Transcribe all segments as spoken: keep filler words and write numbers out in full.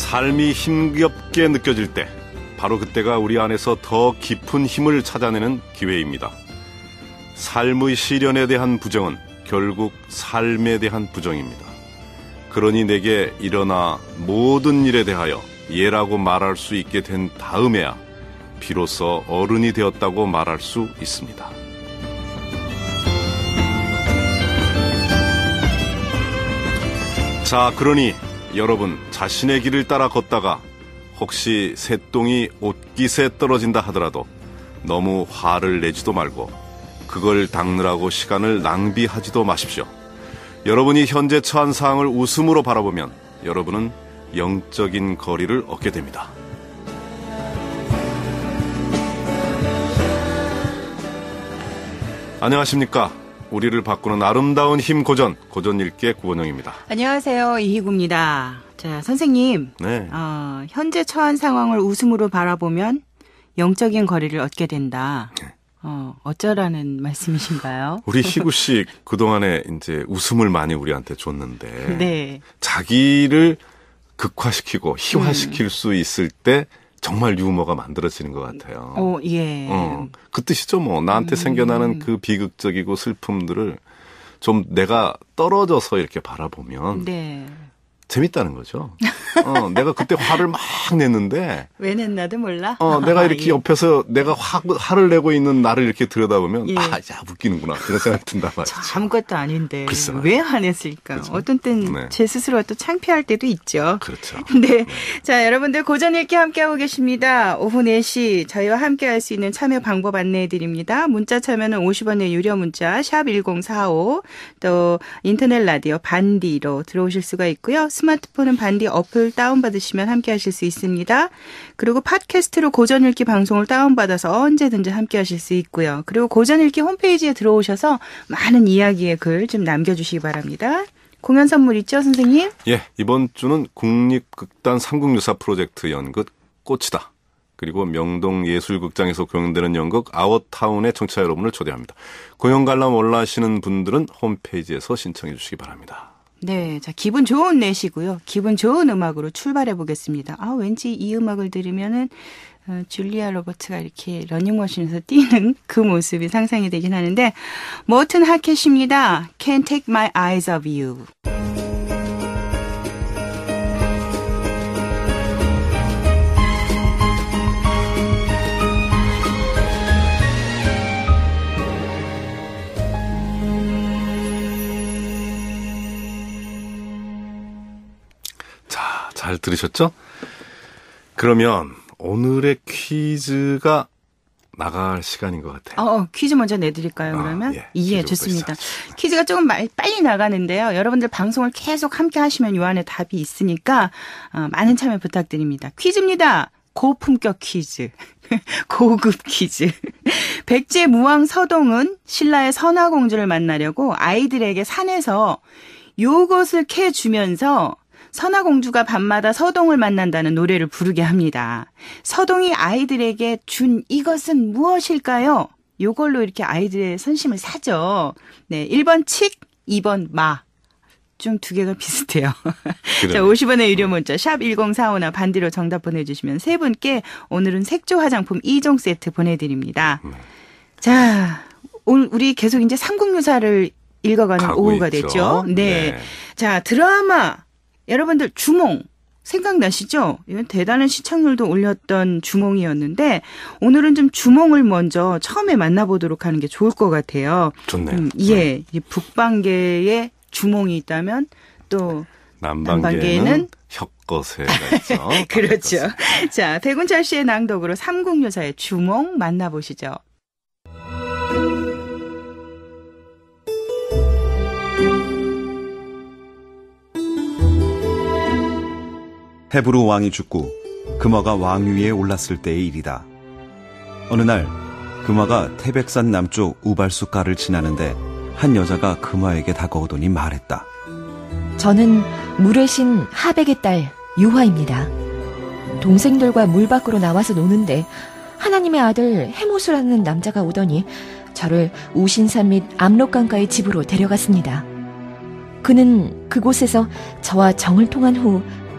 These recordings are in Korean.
삶이 힘겹게 느껴질 때 바로 그때가 우리 안에서 더 깊은 힘을 찾아내는 기회입니다. 삶의 시련에 대한 부정은 결국 삶에 대한 부정입니다. 그러니 내게 일어나 모든 일에 대하여 예라고 말할 수 있게 된 다음에야 비로소 어른이 되었다고 말할 수 있습니다. 자, 그러니 여러분 자신의 길을 따라 걷다가 혹시 새똥이 옷깃에 떨어진다 하더라도 너무 화를 내지도 말고 그걸 닦느라고 시간을 낭비하지도 마십시오. 여러분이 현재 처한 상황을 웃음으로 바라보면 여러분은 영적인 거리를 얻게 됩니다. 안녕하십니까. 우리를 바꾸는 아름다운 힘 고전, 고전일기 구원영입니다. 안녕하세요. 이희구입니다. 자, 선생님. 네. 어, 현재 처한 상황을 웃음으로 바라보면 영적인 거리를 얻게 된다. 네. 어, 어쩌라는 말씀이신가요? 우리 희구 씨 그동안에 이제 웃음을 많이 우리한테 줬는데. 네. 자기를 극화시키고 희화시킬 음. 수 있을 때 정말 유머가 만들어지는 것 같아요. 어, 예. 어, 그 뜻이죠, 뭐. 나한테 음. 생겨나는 그 비극적이고 슬픔들을 좀 내가 떨어져서 이렇게 바라보면. 네. 재밌다는 거죠. 어, 내가 그때 화를 막 냈는데. 왜 냈나도 몰라? 어, 내가 이렇게 아, 예. 옆에서 내가 화, 화를 내고 있는 나를 이렇게 들여다보면, 예. 아, 야, 웃기는구나. 이런 생각이 든단 말이죠. 아무것도 아닌데. 글쎄 왜 화냈을까? 그렇죠. 어떤 땐 제 네. 스스로가 또 창피할 때도 있죠. 그렇죠. 네. 네. 자, 여러분들 고전 읽기 함께하고 계십니다. 오후 네 시 저희와 함께할 수 있는 참여 방법 안내해 드립니다. 문자 참여는 오십 원의 유료 문자 샵 일공사오 또 인터넷 라디오 반디로 들어오실 수가 있고요. 스마트폰은 반디 어플 다운받으시면 함께하실 수 있습니다. 그리고 팟캐스트로 고전 읽기 방송을 다운받아서 언제든지 함께하실 수 있고요. 그리고 고전 읽기 홈페이지에 들어오셔서 많은 이야기의 글 좀 남겨주시기 바랍니다. 공연 선물 있죠, 선생님? 예, 이번 주는 국립극단 삼국유사 프로젝트 연극 꽃이다. 그리고 명동예술극장에서 공연되는 연극 아워타운의 청취자 여러분을 초대합니다. 공연 관람 원하시는 분들은 홈페이지에서 신청해 주시기 바랍니다. 네, 자, 기분 좋은 내시고요. 기분 좋은 음악으로 출발해 보겠습니다. 아, 왠지 이 음악을 들으면은 어, 줄리아 로버츠가 이렇게 러닝머신에서 뛰는 그 모습이 상상이 되긴 하는데 모튼 하켓입니다. Can't take my eyes off you. 잘 들으셨죠? 그러면 오늘의 퀴즈가 나갈 시간인 것 같아요. 어, 퀴즈 먼저 내드릴까요, 그러면? 아, 예, 예, 좋습니다. 퀴즈가 조금 빨리 나가는데요. 여러분들 방송을 계속 함께 하시면 요 안에 답이 있으니까 어, 많은 참여 부탁드립니다. 퀴즈입니다. 고품격 퀴즈. 고급 퀴즈. 백제 무왕 서동은 신라의 선화공주를 만나려고 아이들에게 산에서 요것을 캐주면서 선화공주가 밤마다 서동을 만난다는 노래를 부르게 합니다. 서동이 아이들에게 준 이것은 무엇일까요? 요걸로 이렇게 아이들의 선심을 사죠. 네, 일 번 칡, 이 번 마. 좀 두 개가 비슷해요. 자, 오십 원의 유료 문자 샵 일공사오나 반디로 정답 보내주시면 세 분께 오늘은 색조 화장품 이 종 세트 보내드립니다. 네. 자, 오늘 우리 계속 이제 삼국유사를 읽어가는 오후가 있죠. 됐죠. 네. 네. 자, 드라마. 여러분들 주몽 생각나시죠? 이건 대단한 시청률도 올렸던 주몽이었는데 오늘은 좀 주몽을 먼저 처음에 만나보도록 하는 게 좋을 것 같아요. 좋네요. 음, 예, 네. 북방계에 주몽이 있다면 또 남방계에는, 남방계에는 혁거세가 있죠. 그렇죠. 자, 백운철 씨의 낭독으로 삼국유사의 주몽 만나보시죠. 헤브루 왕이 죽고 금화가 왕위에 올랐을 때의 일이다. 어느 날 금화가 태백산 남쪽 우발수가를 지나는데 한 여자가 금화에게 다가오더니 말했다. 저는 물의 신 하백의 딸 유화입니다. 동생들과 물 밖으로 나와서 노는데 하나님의 아들 해모수라는 남자가 오더니 저를 우신산 및 압록강가의 집으로 데려갔습니다. 그는 그곳에서 저와 정을 통한 후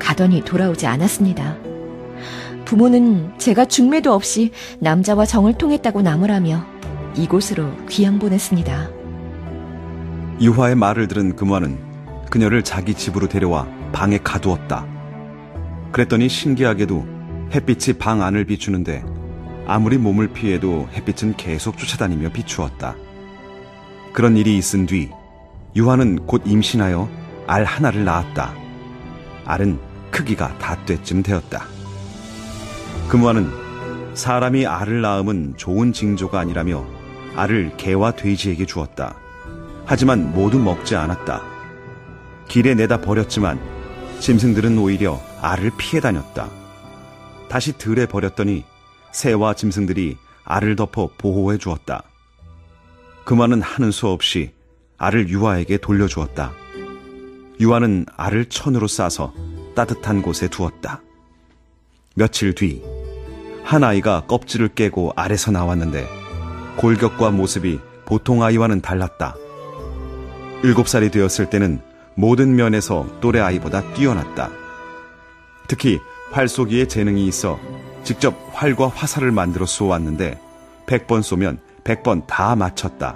가더니 돌아오지 않았습니다. 부모는 제가 중매도 없이 남자와 정을 통했다고 나무라며 이곳으로 귀양 보냈습니다. 유화의 말을 들은 금화는 그녀를 자기 집으로 데려와 방에 가두었다. 그랬더니 신기하게도 햇빛이 방 안을 비추는데 아무리 몸을 피해도 햇빛은 계속 쫓아다니며 비추었다. 그런 일이 있은 뒤 유화는 곧 임신하여 알 하나를 낳았다. 알은 크기가 닷대쯤 되었다. 금화는 사람이 알을 낳음은 좋은 징조가 아니라며 알을 개와 돼지에게 주었다. 하지만 모두 먹지 않았다. 길에 내다 버렸지만 짐승들은 오히려 알을 피해 다녔다. 다시 들에 버렸더니 새와 짐승들이 알을 덮어 보호해 주었다. 금화는 하는 수 없이 알을 유아에게 돌려주었다. 유아는 알을 천으로 싸서 따뜻한 곳에 두었다. 며칠 뒤 한 아이가 껍질을 깨고 알에서 나왔는데 골격과 모습이 보통 아이와는 달랐다. 일곱 살이 되었을 때는 모든 면에서 또래 아이보다 뛰어났다. 특히 활 쏘기에 재능이 있어 직접 활과 화살을 만들어 쏘았는데 백 번 쏘면 백 번 다 맞췄다.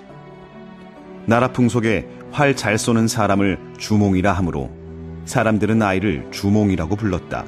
나라 풍속에 활 잘 쏘는 사람을 주몽이라 하므로 사람들은 아이를 주몽이라고 불렀다.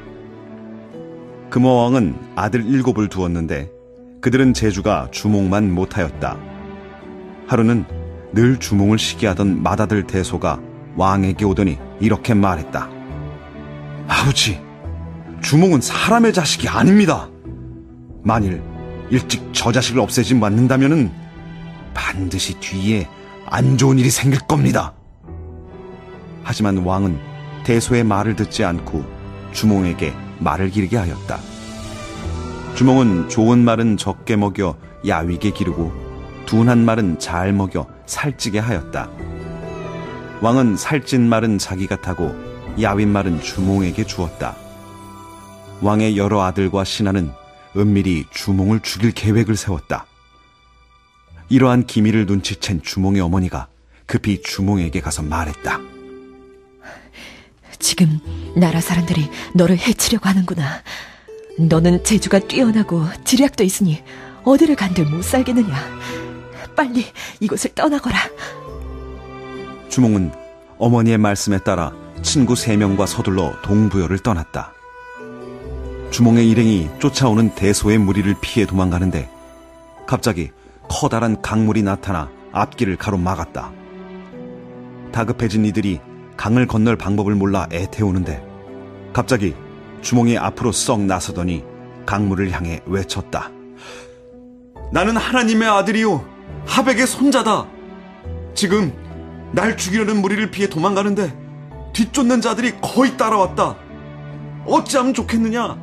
금화왕은 아들 일곱을 두었는데 그들은 재주가 주몽만 못하였다. 하루는 늘 주몽을 시기하던 맏아들 대소가 왕에게 오더니 이렇게 말했다. 아버지, 주몽은 사람의 자식이 아닙니다. 만일 일찍 저 자식을 없애지 않는다면은 반드시 뒤에 안 좋은 일이 생길 겁니다. 하지만 왕은 대소의 말을 듣지 않고 주몽에게 말을 기르게 하였다. 주몽은 좋은 말은 적게 먹여 야위게 기르고 둔한 말은 잘 먹여 살찌게 하였다. 왕은 살찐 말은 자기가 타고 야윈 말은 주몽에게 주었다. 왕의 여러 아들과 신하는 은밀히 주몽을 죽일 계획을 세웠다. 이러한 기밀을 눈치챈 주몽의 어머니가 급히 주몽에게 가서 말했다. 지금 나라 사람들이 너를 해치려고 하는구나. 너는 재주가 뛰어나고 지략도 있으니 어디를 간들 못 살겠느냐. 빨리 이곳을 떠나거라. 주몽은 어머니의 말씀에 따라 친구 세 명과 서둘러 동부여를 떠났다. 주몽의 일행이 쫓아오는 대소의 무리를 피해 도망가는데 갑자기 커다란 강물이 나타나 앞길을 가로막았다. 다급해진 이들이 강을 건널 방법을 몰라 애태우는데 갑자기 주몽이 앞으로 썩 나서더니 강물을 향해 외쳤다. 나는 하나님의 아들이요 하백의 손자다. 지금 날 죽이려는 무리를 피해 도망가는데 뒤쫓는 자들이 거의 따라왔다. 어찌하면 좋겠느냐?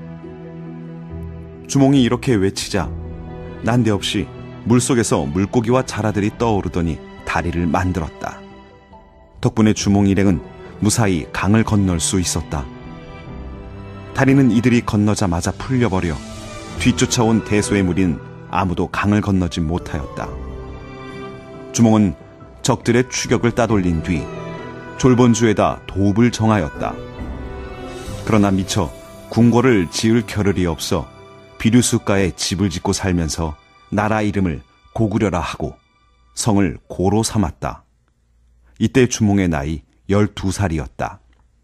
주몽이 이렇게 외치자 난데없이 물속에서 물고기와 자라들이 떠오르더니 다리를 만들었다. 덕분에 주몽 일행은 무사히 강을 건널 수 있었다. 다리는 이들이 건너자마자 풀려버려 뒤쫓아온 대소의 무리는 아무도 강을 건너지 못하였다. 주몽은 적들의 추격을 따돌린 뒤 졸본주에다 도읍을 정하였다. 그러나 미처 궁궐을 지을 겨를이 없어 비류수가에 집을 짓고 살면서 나라 이름을 고구려라 하고 성을 고로 삼았다. 이때 주몽의 나이 열두 살이었다.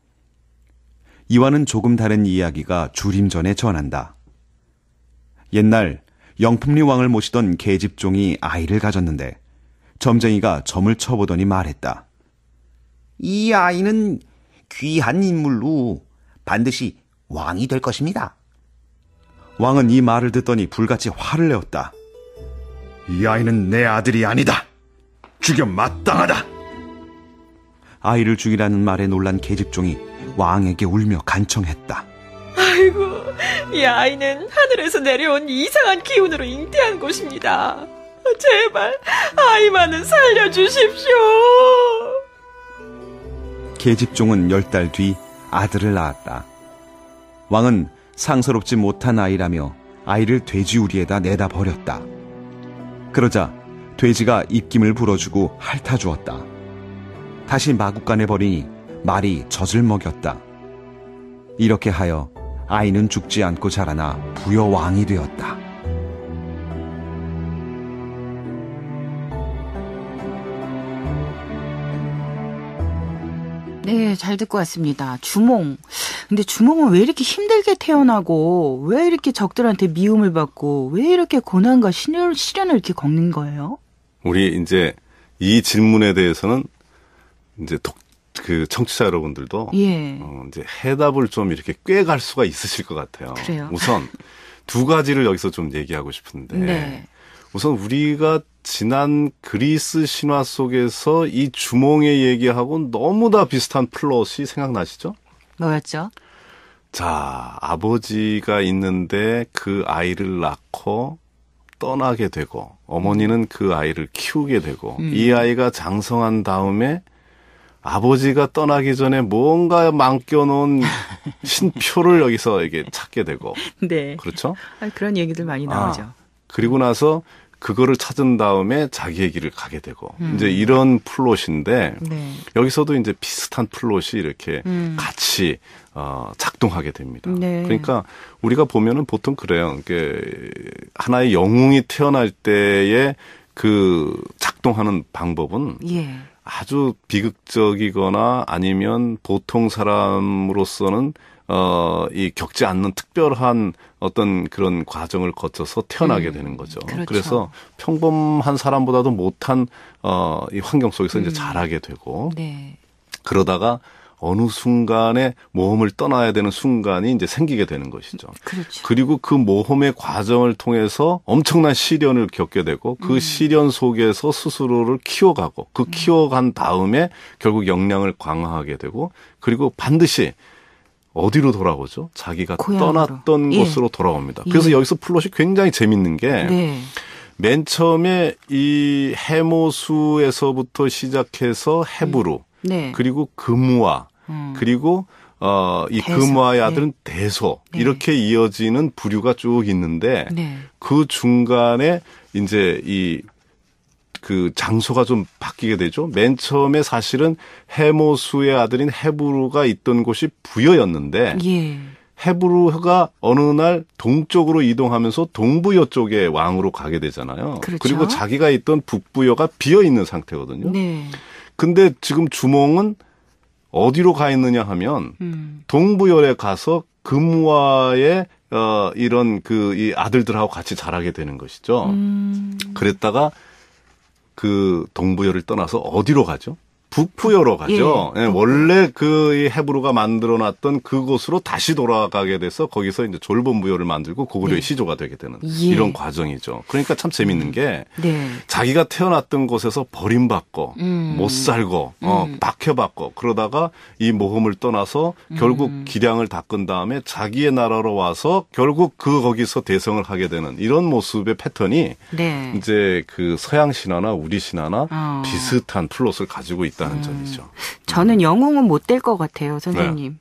이와는 조금 다른 이야기가 주림전에 전한다. 옛날 영품리 왕을 모시던 계집종이 아이를 가졌는데 점쟁이가 점을 쳐보더니 말했다. 이 아이는 귀한 인물로 반드시 왕이 될 것입니다. 왕은 이 말을 듣더니 불같이 화를 내었다. 이 아이는 내 아들이 아니다. 죽여 마땅하다. 아이를 죽이라는 말에 놀란 계집종이 왕에게 울며 간청했다. 아이고, 이 아이는 하늘에서 내려온 이상한 기운으로 잉태한 것입니다. 제발 아이만은 살려주십시오. 계집종은 열 달 뒤 아들을 낳았다. 왕은 상서롭지 못한 아이라며 아이를 돼지 우리에다 내다 버렸다. 그러자 돼지가 입김을 불어주고 핥아주었다. 다시 마구간에 버리니 말이 젖을 먹였다. 이렇게 하여 아이는 죽지 않고 자라나 부여왕이 되었다. 네, 잘 듣고 왔습니다. 주몽. 근데 주몽은 왜 이렇게 힘들게 태어나고 왜 이렇게 적들한테 미움을 받고 왜 이렇게 고난과 시련, 시련을 이렇게 겪는 거예요? 우리 이제 이 질문에 대해서는 이제 독, 그 청취자 여러분들도 예. 어, 이제 해답을 좀 이렇게 꿰갈 수가 있으실 것 같아요. 그래요? 우선 두 가지를 여기서 좀 얘기하고 싶은데 네. 우선 우리가 지난 그리스 신화 속에서 이 주몽의 얘기하고 너무 다 비슷한 플롯이 생각나시죠? 뭐였죠? 자, 아버지가 있는데 그 아이를 낳고 떠나게 되고 어머니는 그 아이를 키우게 되고 음. 이 아이가 장성한 다음에 아버지가 떠나기 전에 뭔가 맡겨놓은 신표를 여기서 이게 찾게 되고 네. 그렇죠? 아, 그런 얘기들 많이 나오죠. 아, 그리고 나서 그거를 찾은 다음에 자기의 길을 가게 되고 음. 이제 이런 플롯인데 네. 여기서도 이제 비슷한 플롯이 이렇게 음. 같이 어, 작동하게 됩니다. 네. 그러니까 우리가 보면은 보통 그래요. 이게 하나의 영웅이 태어날 때에 그 작동하는 방법은 예. 아주 비극적이거나 아니면 보통 사람으로서는 어, 이 겪지 않는 특별한 어떤 그런 과정을 거쳐서 태어나게 음, 되는 거죠. 그렇죠. 그래서 평범한 사람보다도 못한 어, 이 환경 속에서 음. 이제 자라게 되고 네. 그러다가 어느 순간에 모험을 떠나야 되는 순간이 이제 생기게 되는 것이죠. 그렇죠. 그리고 그 모험의 과정을 통해서 엄청난 시련을 겪게 되고 그 음. 시련 속에서 스스로를 키워가고 그 키워간 다음에 결국 역량을 강화하게 되고 그리고 반드시 어디로 돌아오죠? 자기가 고향으로. 떠났던 예. 곳으로 돌아옵니다. 그래서 예. 여기서 플롯이 굉장히 재밌는 게 네. 맨 처음에 이 해모수에서부터 시작해서 헤브루 네. 그리고 금우아 음. 그리고 어, 이 대소. 금우아의 아들은 대소 네. 이렇게 이어지는 부류가 쭉 있는데 네. 그 중간에 이제 이 그 장소가 좀 바뀌게 되죠. 맨 처음에 사실은 해모수의 아들인 헤브루가 있던 곳이 부여였는데 예. 헤브루가 어느 날 동쪽으로 이동하면서 동부여 쪽의 왕으로 가게 되잖아요. 그렇죠. 그리고 자기가 있던 북부여가 비어 있는 상태거든요. 네. 근데 지금 주몽은 어디로 가 있느냐 하면 음. 동부열에 가서 금화의 어 이런 그 이 아들들하고 같이 자라게 되는 것이죠. 음. 그랬다가 그 동부열을 떠나서 어디로 가죠? 북부여로 가죠. 예, 예, 원래 그 이 헤브루가 만들어놨던 그곳으로 다시 돌아가게 돼서 거기서 이제 졸본부여를 만들고 고구려의 네. 시조가 되게 되는 예. 이런 과정이죠. 그러니까 참 재밌는 게 네. 자기가 태어났던 곳에서 버림받고 음. 못 살고 어, 음. 박혀받고 그러다가 이 모험을 떠나서 결국 음. 기량을 닦은 다음에 자기의 나라로 와서 결국 그 거기서 대성을 하게 되는 이런 모습의 패턴이 네. 이제 그 서양 신화나 우리 신화나 어. 비슷한 플롯을 가지고 있다는 점이죠. 저는 영웅은 못 될 것 같아요, 선생님.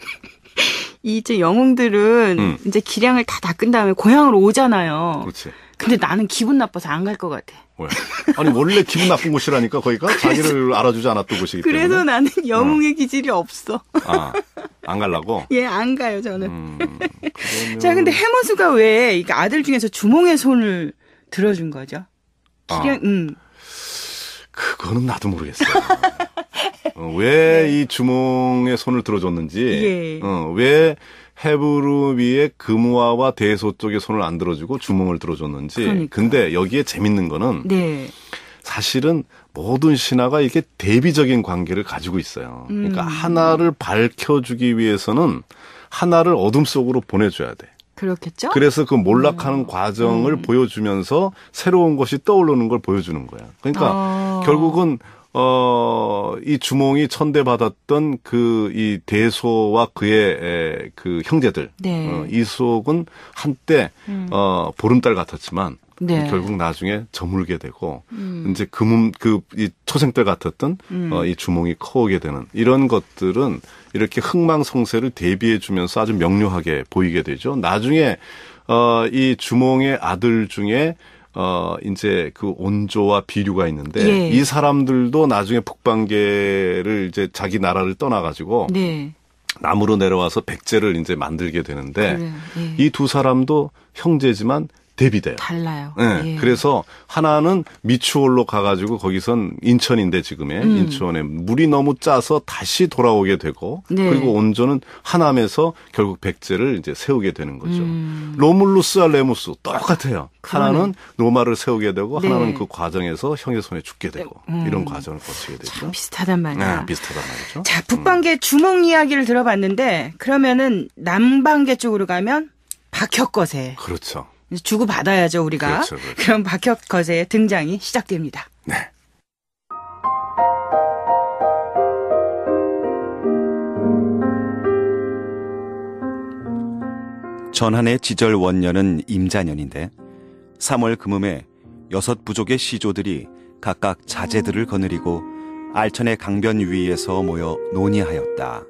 이 이제 영웅들은 음. 이제 기량을 다 닦은 다음에 고향으로 오잖아요. 그렇지. 근데 나는 기분 나빠서 안 갈 것 같아. 왜? 아니 원래 기분 나쁜 곳이라니까 거기가 자기를 알아주지 않았던 곳이기 때문에. 그래서 나는 영웅의 기질이 없어. 아, 안 가려고? 예, 안 가요, 저는. 음, 그러면... 자, 근데 해모수가 왜 이게 아들 중에서 주몽의 손을 들어준 거죠? 기량, 아. 음. 그거는 나도 모르겠어요. 어, 왜 이 주몽의 손을 들어줬는지, 예. 어, 왜 헤브루 위에 금우아와 대소 쪽에 손을 안 들어주고 주몽을 들어줬는지. 그러니까. 근데 여기에 재밌는 거는 네. 사실은 모든 신화가 이게 대비적인 관계를 가지고 있어요. 그러니까 음. 하나를 밝혀주기 위해서는 하나를 어둠 속으로 보내줘야 돼. 그렇겠죠? 그래서 그 몰락하는 음. 과정을 음. 보여주면서 새로운 것이 떠오르는 걸 보여주는 거야. 그러니까 어. 결국은 어, 이 주몽이 천대받았던 그 이 대소와 그의 에, 그 형제들. 네. 어, 이속은 한때 음. 어, 보름달 같았지만 네. 결국 나중에 저물게 되고 음. 이제 금음 그이 초생달 같았던 음. 어, 이 주몽이 커오게 되는 이런 것들은 이렇게 흥망성쇠를 대비해 주면서 아주 명료하게 보이게 되죠. 나중에 어, 이 주몽의 아들 중에 어, 이제 그 온조와 비류가 있는데 예. 이 사람들도 나중에 북방계를 이제 자기 나라를 떠나가지고 네. 남으로 내려와서 백제를 이제 만들게 되는데 그래, 예. 이 두 사람도 형제지만 대비돼요. 달라요. 네, 예. 그래서 하나는 미추홀로 가가지고 거기선 인천인데 지금의 음. 인천에 물이 너무 짜서 다시 돌아오게 되고 네. 그리고 온조는 하남에서 결국 백제를 이제 세우게 되는 거죠. 음. 로물루스와 레무스 똑같아요. 그러네. 하나는 로마를 세우게 되고 네. 하나는 그 과정에서 형의 손에 죽게 되고 음. 이런 과정을 거치게 되죠. 참 비슷하단 말이야. 네, 비슷하단 말이죠. 자, 북방계 주몽 이야기를 들어봤는데 그러면은 남방계 쪽으로 가면 박혁거세. 그렇죠. 주고 받아야죠, 우리가. 그렇죠, 그렇죠. 그럼 박혁거세의 등장이 시작됩니다. 네. 전한의 지절 원년은 임자년인데 삼월 금음에 여섯 부족의 시조들이 각각 자제들을 거느리고 알천의 강변 위에서 모여 논의하였다.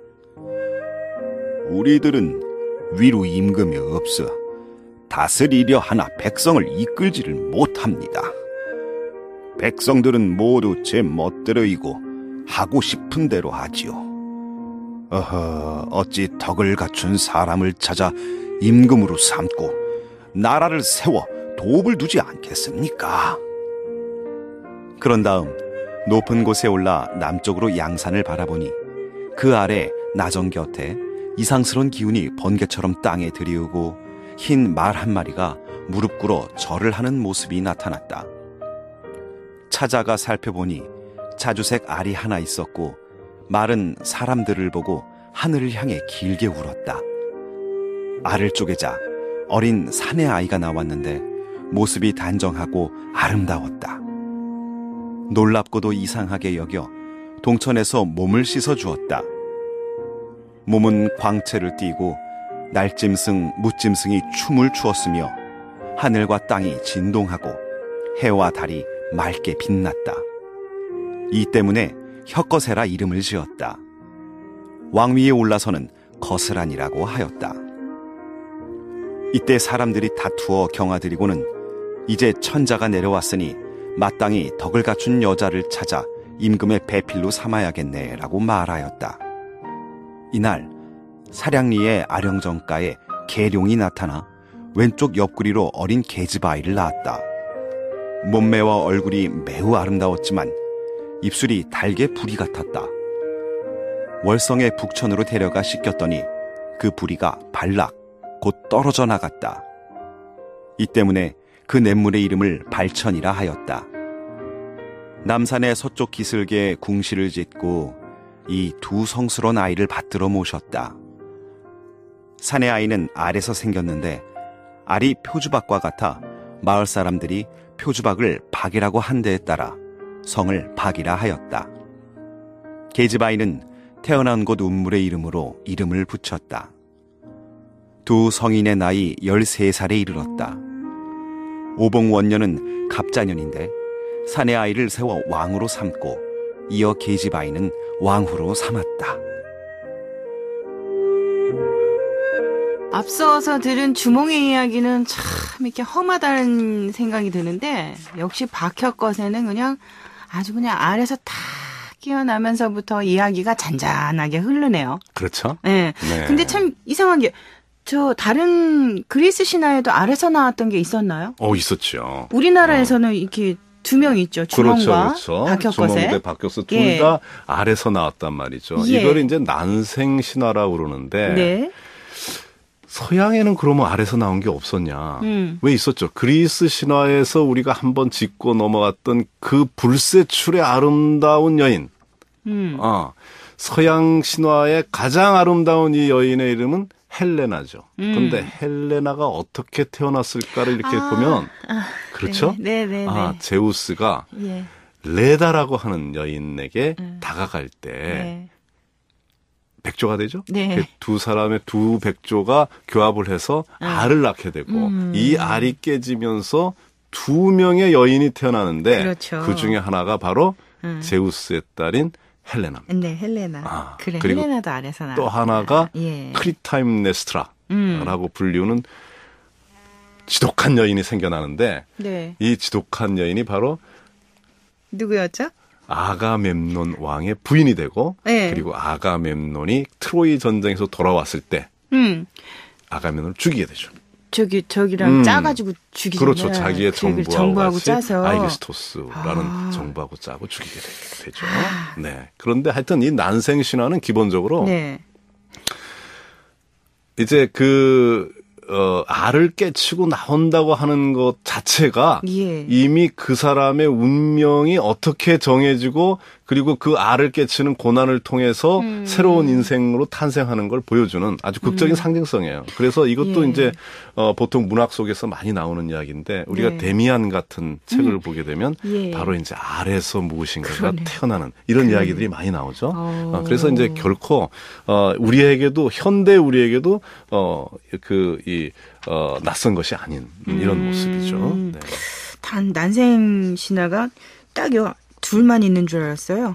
우리들은 위로 임금이 없어 다스리려 하나 백성을 이끌지를 못합니다. 백성들은 모두 제 멋대로이고 하고 싶은 대로 하지요. 어허, 어찌 덕을 갖춘 사람을 찾아 임금으로 삼고 나라를 세워 도읍을 두지 않겠습니까? 그런 다음 높은 곳에 올라 남쪽으로 양산을 바라보니 그 아래 나정 곁에 이상스러운 기운이 번개처럼 땅에 들이우고 흰 말 한 마리가 무릎 꿇어 절을 하는 모습이 나타났다. 찾아가 살펴보니 자주색 알이 하나 있었고 말은 사람들을 보고 하늘을 향해 길게 울었다. 알을 쪼개자 어린 사내 아이가 나왔는데 모습이 단정하고 아름다웠다. 놀랍고도 이상하게 여겨 동천에서 몸을 씻어 주었다. 몸은 광채를 띠고 날짐승, 무짐승이 춤을 추었으며 하늘과 땅이 진동하고 해와 달이 맑게 빛났다. 이 때문에 혁거세라 이름을 지었다. 왕위에 올라서는 거스란이라고 하였다. 이때 사람들이 다투어 경하들이고는 이제 천자가 내려왔으니 마땅히 덕을 갖춘 여자를 찾아 임금의 배필로 삼아야겠네라고 말하였다. 이날 사량리의 아령정가에 계룡이 나타나 왼쪽 옆구리로 어린 계집아이를 낳았다. 몸매와 얼굴이 매우 아름다웠지만 입술이 달게 부리 같았다. 월성의 북천으로 데려가 씻겼더니 그 부리가 발락 곧 떨어져 나갔다. 이 때문에 그 냇물의 이름을 발천이라 하였다. 남산의 서쪽 기슭에 궁시를 짓고 이 두 성스러운 아이를 받들어 모셨다. 산의 아이는 알에서 생겼는데 알이 표주박과 같아 마을 사람들이 표주박을 박이라고 한 데에 따라 성을 박이라 하였다. 계집아이는 태어난 곳 운물의 이름으로 이름을 붙였다. 두 성인의 나이 열세 살에 이르렀다. 오봉원년은 갑자년인데 산의 아이를 세워 왕으로 삼고 이어 계집아이는 왕후로 삼았다. 앞서서 들은 주몽의 이야기는 참 이렇게 험하다는 생각이 드는데 역시 박혁거세는 그냥 아주 그냥 알에서 탁 깨어나면서부터 이야기가 잔잔하게 흐르네요. 그렇죠. 네. 네. 근데 참 이상한 게 저 다른 그리스 신화에도 알에서 나왔던 게 있었나요? 어, 있었죠. 우리나라에서는 이렇게 두 명 있죠. 주몽과 그렇죠, 그렇죠. 박혁거세. 주몽 대 박혁거세 둘 예. 다 알에서 나왔단 말이죠. 예. 이걸 이제 난생 신화라고 그러는데 네. 서양에는 그러면 알에서 나온 게 없었냐? 음. 왜 있었죠? 그리스 신화에서 우리가 한번 짚고 넘어갔던 그 불세출의 아름다운 여인. 음. 어, 서양 신화의 가장 아름다운 이 여인의 이름은 헬레나죠. 그런데 음. 헬레나가 어떻게 태어났을까를 이렇게 아, 보면 아, 그렇죠? 네, 네, 네. 아, 제우스가 예. 레다라고 하는 여인에게 음. 다가갈 때 네. 백조가 되죠? 네. 그 두 사람의 두 백조가 교합을 해서 음. 알을 낳게 되고 음. 이 알이 깨지면서 두 명의 여인이 태어나는데 그렇죠. 그 중에 하나가 바로 음. 제우스의 딸인 헬레나입니다. 네, 헬레나. 아, 그래, 그리고 헬레나도 알에서 나왔 또 하나가 예. 크리타임네스트라라고 음. 불리우는 지독한 여인이 생겨나는데 네. 이 지독한 여인이 바로 누구였죠? 아가멤논 왕의 부인이 되고 네. 그리고 아가멤논이 트로이 전쟁에서 돌아왔을 때 음. 아가멤논을 죽이게 되죠. 저기 저기랑 음. 짜가지고 죽이잖아요. 그렇죠. 자기의 정부하고, 정부하고 같이 짜서 아이기스토스라는 아. 정부하고 짜고 죽이게 되죠. 네. 그런데 하여튼 이 난생 신화는 기본적으로 네. 이제 그 어, 알을 깨치고 나온다고 하는 것 자체가 예. 이미 그 사람의 운명이 어떻게 정해지고 그리고 그 알을 깨치는 고난을 통해서 음. 새로운 인생으로 탄생하는 걸 보여주는 아주 극적인 음. 상징성이에요. 그래서 이것도 예. 이제 어, 보통 문학 속에서 많이 나오는 이야기인데 우리가 네. 데미안 같은 책을 보게 되면 예. 바로 이제 알에서 무엇인가가 그러네. 태어나는 이런 그러네. 이야기들이 많이 나오죠. 어. 어, 그래서 이제 결코 어, 우리에게도 현대 우리에게도 어, 그 이 어, 낯선 것이 아닌 이런 음. 모습이죠. 네. 단 난생 신화가 딱 요 둘만 있는 줄 알았어요.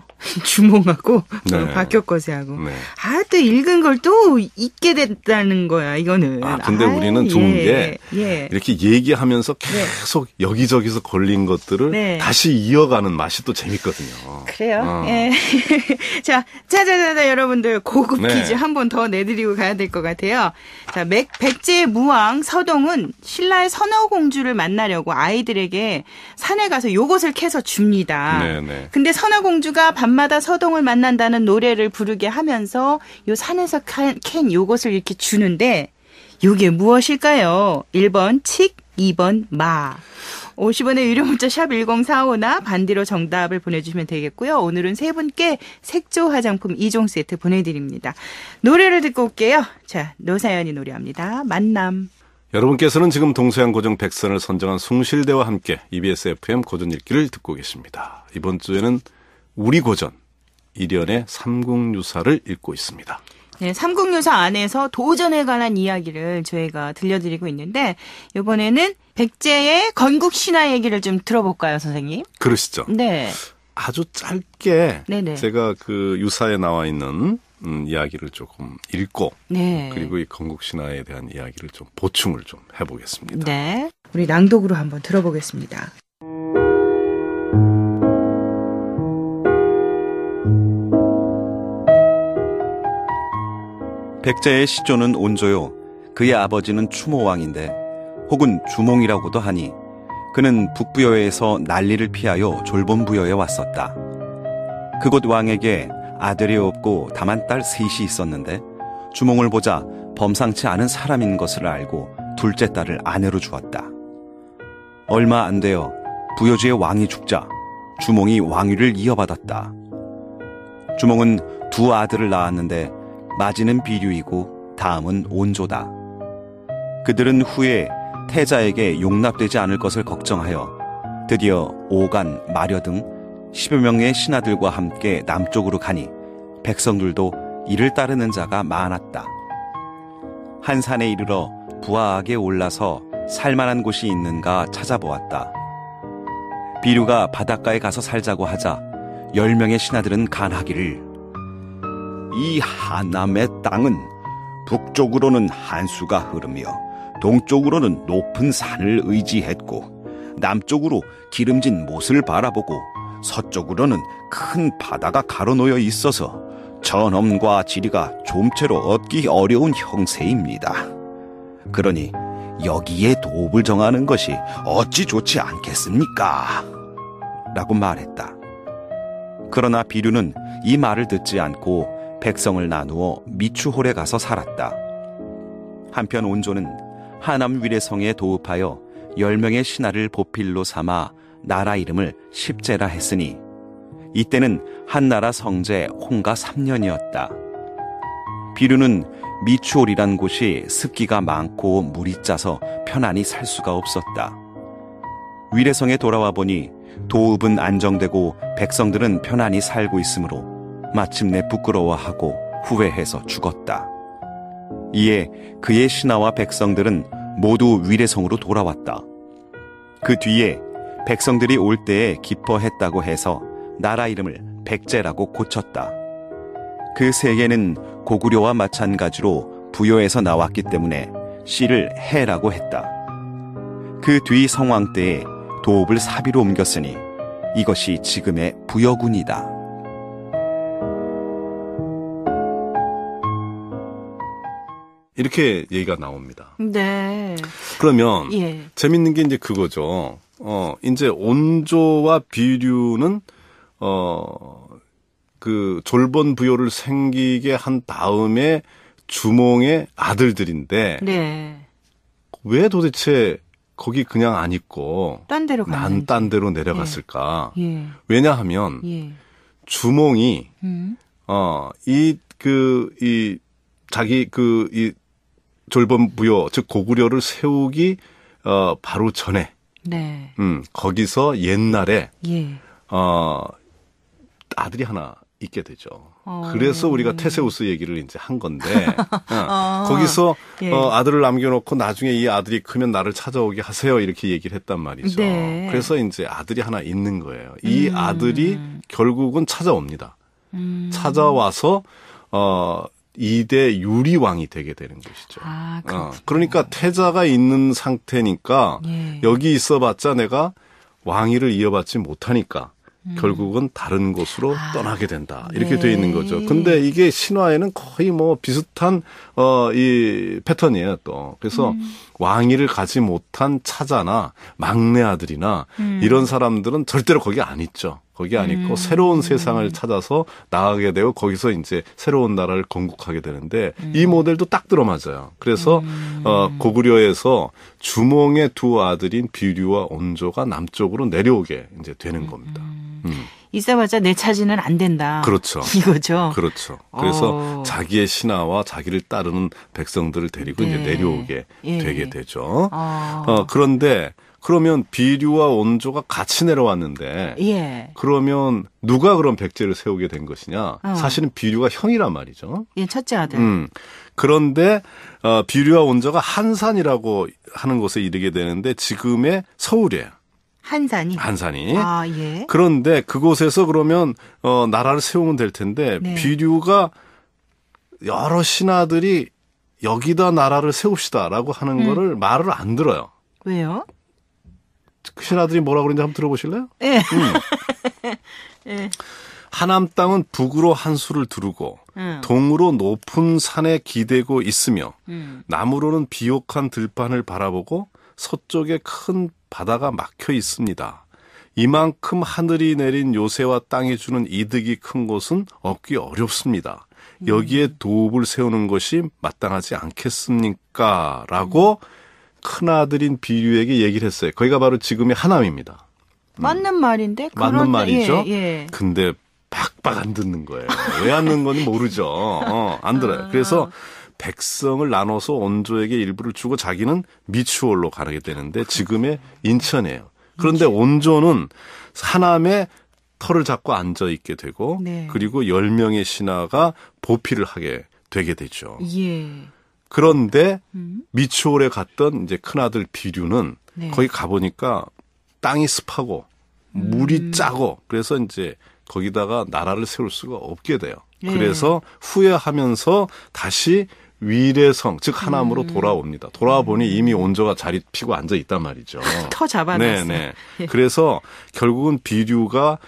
주몽하고 네. 박혁거세하고. 네. 아, 또 읽은 걸 또 잊게 됐다는 거야, 이거는. 아, 근데 아이, 우리는 좋은 예, 게 예. 이렇게 얘기하면서 계속 여기저기서 걸린 것들을 네. 다시 이어가는 맛이 또 재밌거든요. 그래요? 어. 예. 자, 자자자자 여러분들 고급 네. 퀴즈 한 번 더 내드리고 가야 될 것 같아요. 자, 맥, 백제의 무왕 서동은 신라의 선화공주를 만나려고 아이들에게 산에 가서 요것을 캐서 줍니다. 네네. 근데 선화공주가 밤마다 서동을 만난다는 노래를 부르게 하면서 요 산에서 캔, 캔 요것을 이렇게 주는데 요게 무엇일까요? 일 번 칡, 이 번 마. 오십 원의 유료 문자 샵 일공사오나 반디로 정답을 보내주시면 되겠고요. 오늘은 세 분께 색조 화장품 이 종 세트 보내드립니다. 노래를 듣고 올게요. 자, 노사연이 노래합니다. 만남. 여러분께서는 지금 동서양 고정 백선을 선정한 숭실대와 함께 이비에스 에프엠 고전 읽기를 듣고 계십니다. 이번 주에는 우리 고전 일연의 삼국유사를 읽고 있습니다. 네, 삼국유사 안에서 도전에 관한 이야기를 저희가 들려드리고 있는데 이번에는 백제의 건국신화 얘기를 좀 들어볼까요, 선생님? 그러시죠. 네. 아주 짧게 네네. 제가 그 유사에 나와 있는 음, 이야기를 조금 읽고 네. 그리고 이 건국신화에 대한 이야기를 좀 보충을 좀 해보겠습니다. 네. 우리 낭독으로 한번 들어보겠습니다. 백제의 시조는 온조요. 그의 아버지는 추모왕인데 혹은 주몽이라고도 하니 그는 북부여에서 난리를 피하여 졸본부여에 왔었다. 그곳 왕에게 아들이 없고 다만 딸 셋이 있었는데 주몽을 보자 범상치 않은 사람인 것을 알고 둘째 딸을 아내로 주었다. 얼마 안 되어 부여주의 왕이 죽자 주몽이 왕위를 이어받았다. 주몽은 두 아들을 낳았는데 마지는 비류이고 다음은 온조다. 그들은 후에 태자에게 용납되지 않을 것을 걱정하여 드디어 오간, 마려 등 십여 명의 신하들과 함께 남쪽으로 가니 백성들도 이를 따르는 자가 많았다. 한 산에 이르러 부하하게 올라서 살만한 곳이 있는가 찾아보았다. 비류가 바닷가에 가서 살자고 하자 열 명의 신하들은 간하기를 이 하남의 땅은 북쪽으로는 한수가 흐르며 동쪽으로는 높은 산을 의지했고 남쪽으로 기름진 못을 바라보고 서쪽으로는 큰 바다가 가로놓여 있어서 전엄과 지리가 좀채로 얻기 어려운 형세입니다. 그러니 여기에 도읍을 정하는 것이 어찌 좋지 않겠습니까? 라고 말했다. 그러나 비류는 이 말을 듣지 않고 백성을 나누어 미추홀에 가서 살았다. 한편 온조는 하남 위례성에 도읍하여 열 명의 신하를 보필로 삼아 나라 이름을 십제라 했으니 이때는 한나라 성제 홍가 삼 년이었다. 비류는 미추홀이란 곳이 습기가 많고 물이 짜서 편안히 살 수가 없었다. 위례성에 돌아와 보니 도읍은 안정되고 백성들은 편안히 살고 있으므로 마침내 부끄러워하고 후회해서 죽었다. 이에 그의 신하와 백성들은 모두 위례성으로 돌아왔다. 그 뒤에 백성들이 올 때에 기뻐했다고 해서 나라 이름을 백제라고 고쳤다. 그 세계는 고구려와 마찬가지로 부여에서 나왔기 때문에 씨를 해라고 했다. 그 뒤 성왕 때에 도읍을 사비로 옮겼으니 이것이 지금의 부여군이다. 이렇게 얘기가 나옵니다. 네. 그러면 예. 재밌는 게 이제 그거죠. 어, 이제 온조와 비류는 어, 그 졸본 부요를 생기게 한 다음에 주몽의 아들들인데 네. 왜 도대체 거기 그냥 안 있고 딴 데로 난 갔는지. 딴 데로 내려갔을까? 예. 왜냐하면 예. 주몽이 음. 어, 이 그 이 자기 그 이 졸본 부요 즉 고구려를 세우기 어 바로 전에 네. 음, 거기서 옛날에 예. 어 아들이 하나 있게 되죠. 어. 그래서 우리가 테세우스 얘기를 이제 한 건데 어, 어. 거기서 예. 어, 아들을 남겨놓고 나중에 이 아들이 크면 나를 찾아오게 하세요 이렇게 얘기를 했단 말이죠. 네. 그래서 이제 아들이 하나 있는 거예요. 이 음. 아들이 결국은 찾아옵니다. 음. 찾아와서 어 이대 유리왕이 되게 되는 것이죠. 아, 어, 그러니까 태자가 있는 상태니까 예. 여기 있어봤자 내가 왕위를 이어받지 못하니까 음. 결국은 다른 곳으로 아, 떠나게 된다. 이렇게 네. 돼 있는 거죠. 근데 이게 신화에는 거의 뭐 비슷한 어, 이 패턴이에요. 또 그래서 음. 왕위를 가지 못한 차자나 막내 아들이나 음. 이런 사람들은 절대로 거기 안 있죠. 거기 안 있고 음. 새로운 세상을 찾아서 나가게 되고 거기서 이제 새로운 나라를 건국하게 되는데 음. 이 모델도 딱 들어맞아요. 그래서 음. 어, 고구려에서 주몽의 두 아들인 비류와 온조가 남쪽으로 내려오게 이제 되는 겁니다. 음. 있어봤자 내 차지는 안 된다. 그렇죠. 이거죠. 그렇죠. 그래서 어. 자기의 신하와 자기를 따르는 백성들을 데리고 네. 이제 내려오게 예. 되게 되죠. 어. 어, 그런데 그러면 비류와 온조가 같이 내려왔는데 예. 그러면 누가 그럼 백제를 세우게 된 것이냐? 어. 사실은 비류가 형이란 말이죠. 예, 첫째 아들. 음. 그런데 어, 비류와 온조가 한산이라고 하는 곳에 이르게 되는데 지금의 서울이에요. 한산이. 한산이. 아, 예. 그런데 그곳에서 그러면 어, 나라를 세우면 될 텐데 네. 비류가 여러 신하들이 여기다 나라를 세웁시다라고 하는 음. 거를 말을 안 들어요. 왜요? 그 신하들이 뭐라고 그러는지 한번 들어보실래요? 예. 음. 예. 하남 땅은 북으로 한 수를 두르고 음. 동으로 높은 산에 기대고 있으며 음. 남으로는 비옥한 들판을 바라보고 서쪽에 큰 바다가 막혀 있습니다. 이만큼 하늘이 내린 요새와 땅이 주는 이득이 큰 곳은 얻기 어렵습니다. 여기에 도읍을 세우는 것이 마땅하지 않겠습니까? 라고 큰아들인 비류에게 얘기를 했어요. 거기가 바로 지금의 하남입니다. 맞는 말인데? 맞는 그런데- 말이죠. 예, 예. 근데 박박 안 듣는 거예요. 왜 안 듣는 건지 모르죠. 어, 안 들어요. 그래서 백성을 나눠서 온조에게 일부를 주고 자기는 미추홀로 가게 되는데 지금의 인천이에요. 그런데 온조는 하남에 털을 잡고 앉아 있게 되고 네. 그리고 열 명의 신하가 보필을 하게 되게 되죠. 예. 그런데 음. 미추홀에 갔던 이제 큰아들 비류는 네. 거기 가보니까 땅이 습하고 물이 음. 짜고 그래서 이제 거기다가 나라를 세울 수가 없게 돼요. 네. 그래서 후회하면서 다시 위례성 즉 하남으로 음. 돌아옵니다. 돌아와 보니 이미 온조가 자리 피고 앉아 있단 말이죠. 터 잡아놨어요. 네네. 예. 그래서 결국은 비류가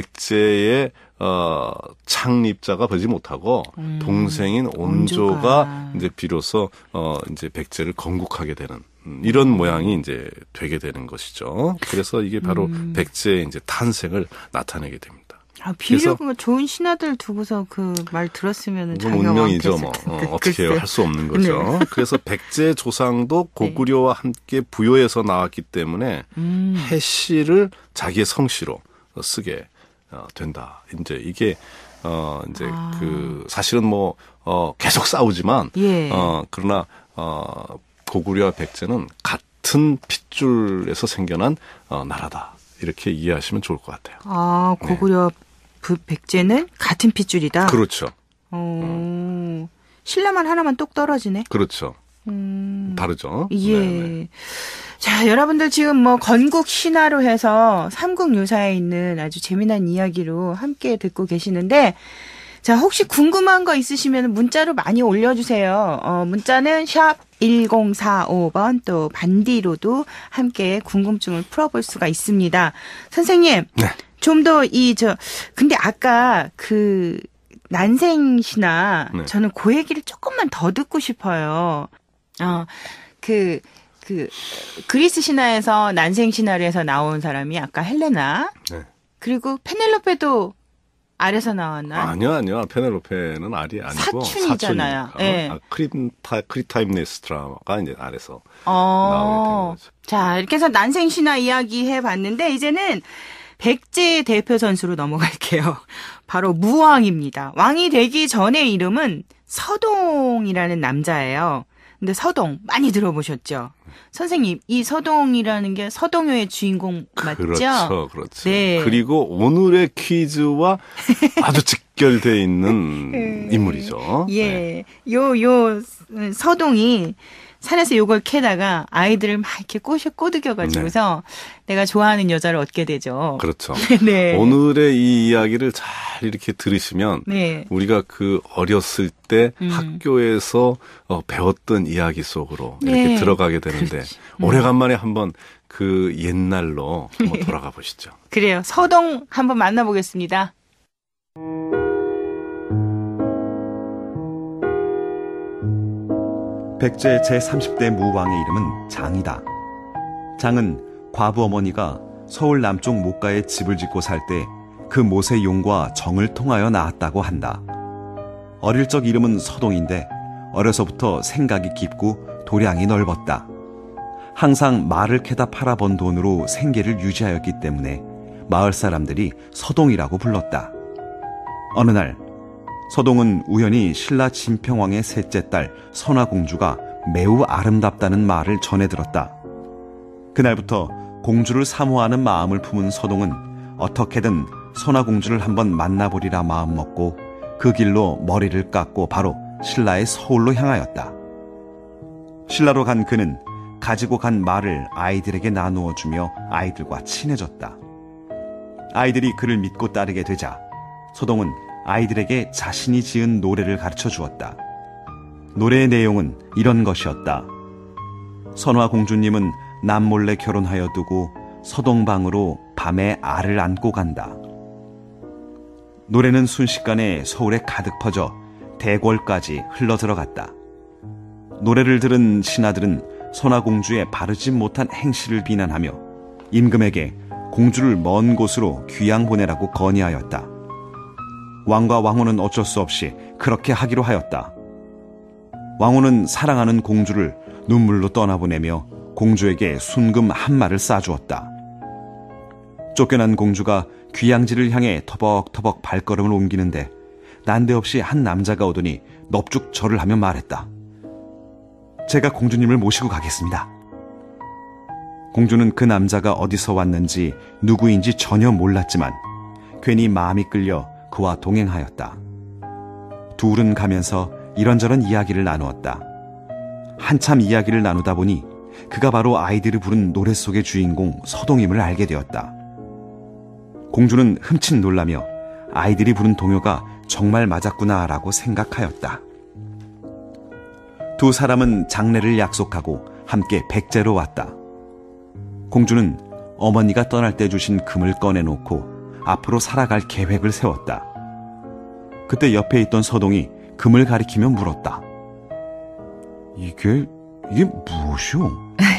백제의 어, 창립자가 되지 못하고 음. 동생인 온조가, 온조가. 이제 비로소 어 이제 백제를 건국하게 되는 음, 이런 모양이 이제 되게 되는 것이죠. 그래서 이게 바로 음. 백제의 이제 탄생을 나타내게 됩니다. 아, 비류가 좋은 신하들 두고서 그 말 들었으면 이건 자기가 운명이죠, 왕 뭐. 됐을 어, 텐데. 어떻게 해요? 글쎄. 할 수 없는 거죠. 네. 그래서 백제 조상도 고구려와 함께 부여해서 나왔기 때문에 음. 해씨를 자기의 성씨로 쓰게 어, 된다. 이제 이게 어 이제 아. 그 사실은 뭐 어 계속 싸우지만 예. 어 그러나 어 고구려와 백제는 같은 핏줄에서 생겨난 어 나라다. 이렇게 이해하시면 좋을 것 같아요. 아, 고구려 부- 백제는 같은 핏줄이다. 그렇죠. 어. 신라만 하나만 똑 떨어지네. 그렇죠. 음. 다르죠. 예. 네네. 자, 여러분들 지금 뭐 건국 신화로 해서 삼국유사에 있는 아주 재미난 이야기로 함께 듣고 계시는데, 자, 혹시 궁금한 거 있으시면 문자로 많이 올려주세요. 어, 문자는 샵 일공사오 번 또 반디로도 함께 궁금증을 풀어볼 수가 있습니다. 선생님. 네. 좀 더 이 저 근데 아까 그 난생 신화 네. 저는 그 얘기를 조금만 더 듣고 싶어요. 어, 그, 그, 그리스 신화에서 난생 신화를 해서 나온 사람이 아까 헬레나. 네. 그리고 페넬로페도 알에서 나왔나? 아니요, 아니요. 페넬로페는 알이 아니고 사춘이잖아요. 사춘이니까. 네. 아, 크리타, 크리타임네스트라가 이제 알에서 어. 나오게 되는 거죠. 자, 이렇게 해서 난생 신화 이야기 해봤는데, 이제는 백제 대표 선수로 넘어갈게요. 바로 무왕입니다. 왕이 되기 전의 이름은 서동이라는 남자예요. 근데 서동 많이 들어보셨죠? 선생님, 이 서동이라는 게 서동요의 주인공 맞죠? 그렇죠, 그렇죠. 네. 그리고 오늘의 퀴즈와 아주 직결되어 있는 인물이죠. 예. 네. 요, 요, 서동이 산에서 요걸 캐다가 아이들을 막 이렇게 꼬셔 꼬드겨가지고서 내가 좋아하는 여자를 얻게 되죠. 그렇죠. 네. 오늘의 이 이야기를 잘 이렇게 들으시면 네. 우리가 그 어렸을 때 음. 학교에서 어, 배웠던 이야기 속으로 이렇게 네. 들어가게 되는데 음. 오래간만에 한번 그 옛날로 한번 돌아가 보시죠. 그래요. 서동 한번 만나보겠습니다. 백제 제삼십 대 무왕의 이름은 장이다. 장은 과부 어머니가 서울 남쪽 목가에 집을 짓고 살 때 그 못의 용과 정을 통하여 낳았다고 한다. 어릴 적 이름은 서동인데 어려서부터 생각이 깊고 도량이 넓었다. 항상 말을 캐다 팔아번 돈으로 생계를 유지하였기 때문에 마을 사람들이 서동이라고 불렀다. 어느 날 서동은 우연히 신라 진평왕의 셋째 딸 선화공주가 매우 아름답다는 말을 전해 들었다. 그날부터 공주를 사모하는 마음을 품은 서동은 어떻게든 선화공주를 한번 만나보리라 마음먹고 그 길로 머리를 깎고 바로 신라의 서울로 향하였다. 신라로 간 그는 가지고 간 말을 아이들에게 나누어 주며 아이들과 친해졌다. 아이들이 그를 믿고 따르게 되자 서동은 아이들에게 자신이 지은 노래를 가르쳐 주었다. 노래의 내용은 이런 것이었다. 선화공주님은 남몰래 결혼하여 두고 서동방으로 밤에 알을 안고 간다. 노래는 순식간에 서울에 가득 퍼져 대궐까지 흘러들어갔다. 노래를 들은 신하들은 선화공주의 바르지 못한 행실을 비난하며 임금에게 공주를 먼 곳으로 귀양 보내라고 건의하였다. 왕과 왕후는 어쩔 수 없이 그렇게 하기로 하였다. 왕후는 사랑하는 공주를 눈물로 떠나보내며 공주에게 순금 한 마를 싸주었다. 쫓겨난 공주가 귀양지를 향해 터벅터벅 발걸음을 옮기는데 난데없이 한 남자가 오더니 넙죽 절을 하며 말했다. 제가 공주님을 모시고 가겠습니다. 공주는 그 남자가 어디서 왔는지 누구인지 전혀 몰랐지만 괜히 마음이 끌려 그와 동행하였다. 둘은 가면서 이런저런 이야기를 나누었다. 한참 이야기를 나누다 보니 그가 바로 아이들이 부른 노래 속의 주인공 서동임을 알게 되었다. 공주는 흠칫 놀라며 아이들이 부른 동요가 정말 맞았구나라고 생각하였다. 두 사람은 장례를 약속하고 함께 백제로 왔다. 공주는 어머니가 떠날 때 주신 금을 꺼내놓고 앞으로 살아갈 계획을 세웠다. 그때 옆에 있던 서동이 금을 가리키며 물었다. 이게, 이게 무엇이오?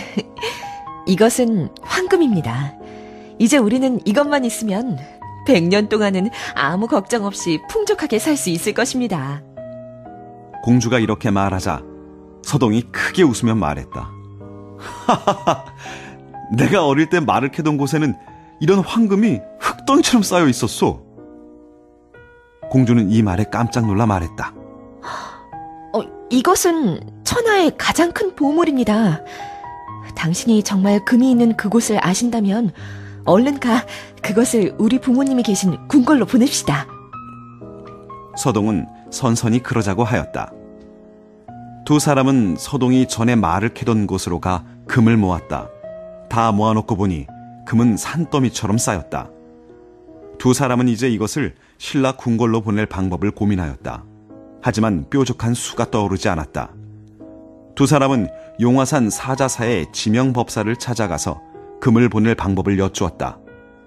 이것은 황금입니다. 이제 우리는 이것만 있으면 백 년 동안은 아무 걱정 없이 풍족하게 살 수 있을 것입니다. 공주가 이렇게 말하자 서동이 크게 웃으며 말했다. 하하하, 내가 어릴 때 말을 캐던 곳에는 이런 황금이 흙덩이처럼 쌓여 있었소. 공주는 이 말에 깜짝 놀라 말했다. 어, 이것은 천하의 가장 큰 보물입니다. 당신이 정말 금이 있는 그곳을 아신다면 얼른 가 그것을 우리 부모님이 계신 궁궐로 보냅시다. 서동은 선선히 그러자고 하였다. 두 사람은 서동이 전에 말을 캐던 곳으로 가 금을 모았다. 다 모아놓고 보니 금은 산더미처럼 쌓였다. 두 사람은 이제 이것을 신라 궁궐로 보낼 방법을 고민하였다. 하지만 뾰족한 수가 떠오르지 않았다. 두 사람은 용화산 사자사의 지명법사를 찾아가서 금을 보낼 방법을 여쭈었다.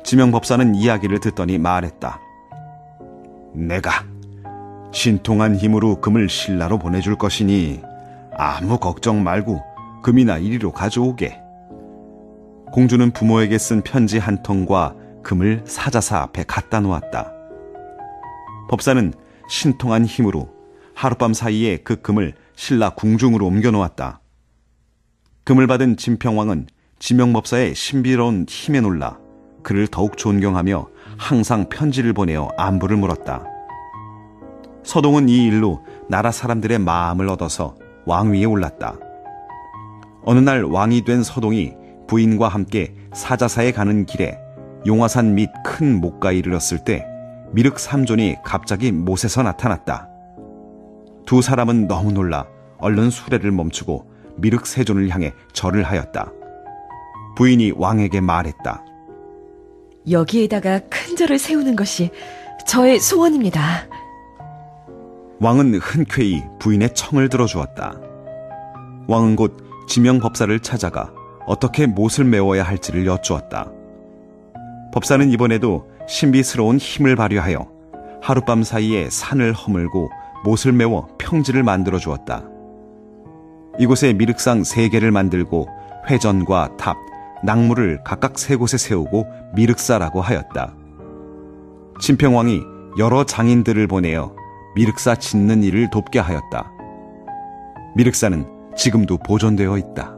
지명법사는 이야기를 듣더니 말했다. 내가 신통한 힘으로 금을 신라로 보내줄 것이니 아무 걱정 말고 금이나 이리로 가져오게. 공주는 부모에게 쓴 편지 한 통과 금을 사자사 앞에 갖다 놓았다. 법사는 신통한 힘으로 하룻밤 사이에 그 금을 신라 궁중으로 옮겨 놓았다. 금을 받은 진평왕은 지명법사의 신비로운 힘에 놀라 그를 더욱 존경하며 항상 편지를 보내어 안부를 물었다. 서동은 이 일로 나라 사람들의 마음을 얻어서 왕위에 올랐다. 어느 날 왕이 된 서동이 부인과 함께 사자사에 가는 길에 용화산 밑 큰 목가에 이르렀을 때 미륵 삼존이 갑자기 못에서 나타났다. 두 사람은 너무 놀라 얼른 수레를 멈추고 미륵 세존을 향해 절을 하였다. 부인이 왕에게 말했다. 여기에다가 큰 절을 세우는 것이 저의 소원입니다. 왕은 흔쾌히 부인의 청을 들어주었다. 왕은 곧 지명법사를 찾아가 어떻게 못을 메워야 할지를 여쭈었다. 법사는 이번에도 신비스러운 힘을 발휘하여 하룻밤 사이에 산을 허물고 못을 메워 평지를 만들어 주었다. 이곳에 미륵상 세 개를 만들고 회전과 탑, 낙무를 각각 세 곳에 세우고 미륵사라고 하였다. 진평왕이 여러 장인들을 보내어 미륵사 짓는 일을 돕게 하였다. 미륵사는 지금도 보존되어 있다.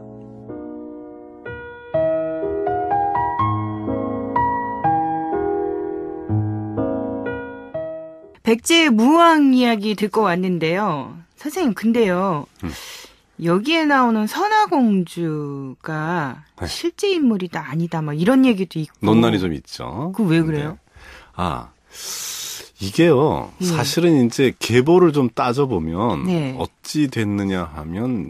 백제 무왕 이야기 듣고 왔는데요. 선생님, 근데요. 음. 여기에 나오는 선화공주가 네. 실제 인물이다 아니다 뭐 이런 얘기도 있고. 논란이 좀 있죠. 그 왜 그래요? 네. 아, 이게요. 예. 사실은 이제 계보를 좀 따져보면 네. 어찌 됐느냐 하면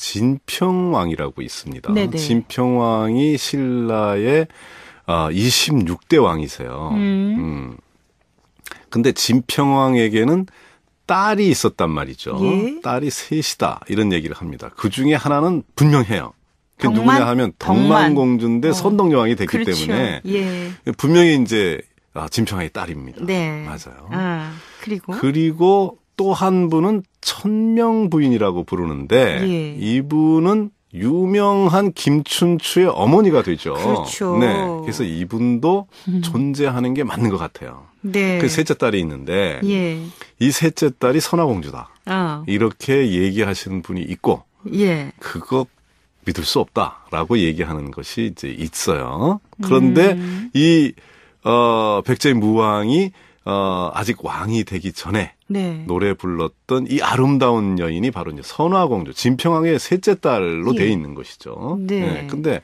진평왕이라고 있습니다. 네네. 진평왕이 신라의 이십육 대 왕이세요. 음. 음. 근데 진평왕에게는 딸이 있었단 말이죠. 예? 딸이 셋이다 이런 얘기를 합니다. 그중에 하나는 분명해요. 그게 덕만? 누구냐 하면 덕만공주인데 어. 선덕여왕이 됐기 그렇죠. 때문에 예. 분명히 이제 아, 진평왕의 딸입니다. 네. 맞아요. 아, 그리고 그리고 또 한 분은 천명부인이라고 부르는데 예. 이분은 유명한 김춘추의 어머니가 되죠. 그렇죠. 네. 그래서 이분도 음. 존재하는 게 맞는 것 같아요. 네. 그 셋째 딸이 있는데 예. 이 셋째 딸이 선화공주다. 어. 이렇게 얘기하시는 분이 있고 예. 그거 믿을 수 없다라고 얘기하는 것이 이제 있어요. 그런데 음. 이 어, 백제 무왕이 어, 아직 왕이 되기 전에 네. 노래 불렀던 이 아름다운 여인이 바로 이제 선화공주, 진평왕의 셋째 딸로 예. 돼 있는 것이죠. 네. 네. 근데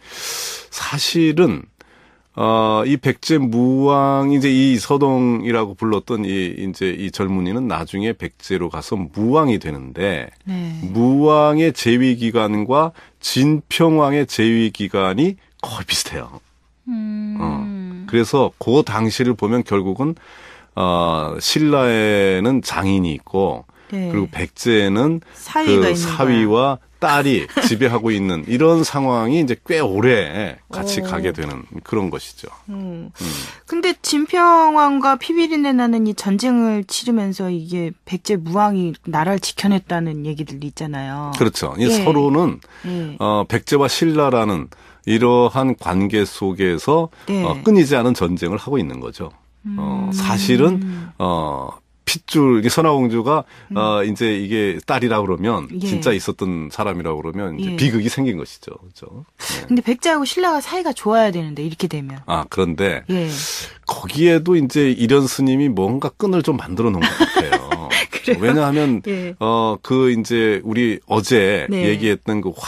사실은 어, 이 백제 무왕 이제 이 서동이라고 불렀던 이 이제 이 젊은이는 나중에 백제로 가서 무왕이 되는데 네. 무왕의 재위 기간과 진평왕의 재위 기간이 거의 비슷해요. 음. 어. 그래서 그 당시를 보면 결국은 어, 신라에는 장인이 있고 네. 그리고 백제에는 그 사위와 딸이 지배하고 있는 이런 상황이 이제 꽤 오래 같이 오. 가게 되는 그런 것이죠. 음. 음. 근데 진평왕과 피비린내 나는 이 전쟁을 치르면서 이게 백제 무왕이 나라를 지켜냈다는 얘기들 있잖아요. 그렇죠. 이 예. 서로는 예. 어, 백제와 신라라는 이러한 관계 속에서 네. 어, 끊이지 않은 전쟁을 하고 있는 거죠. 음. 어, 사실은 어, 핏줄 선화공주가 음. 어, 이제 이게 딸이라 그러면 예. 진짜 있었던 사람이라 그러면 이제 예. 비극이 생긴 것이죠. 그렇죠. 네. 근데 백제하고 신라가 사이가 좋아야 되는데 이렇게 되면 아 그런데 예. 거기에도 이제 이런 스님이 뭔가 끈을 좀 만들어 놓은 것 같아요. 왜냐하면 예. 어, 그 이제 우리 어제 네. 얘기했던 그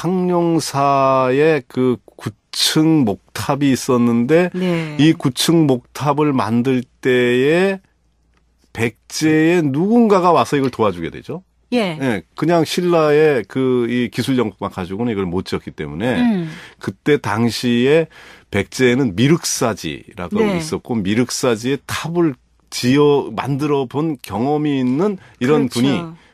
황룡사의 그 구층 목탑이 있었는데 네. 이 구층 목탑을 만들 때에 백제의 누군가가 와서 이걸 도와주게 되죠. 예. 예 그냥 신라의 그 이 기술 영국만 가지고는 이걸 못 지었기 때문에 음. 그때 당시에 백제에는 미륵사지라고 네. 있었고 미륵사지의 탑을 지어 만들어 본 경험이 있는 이런 그렇죠. 분이 백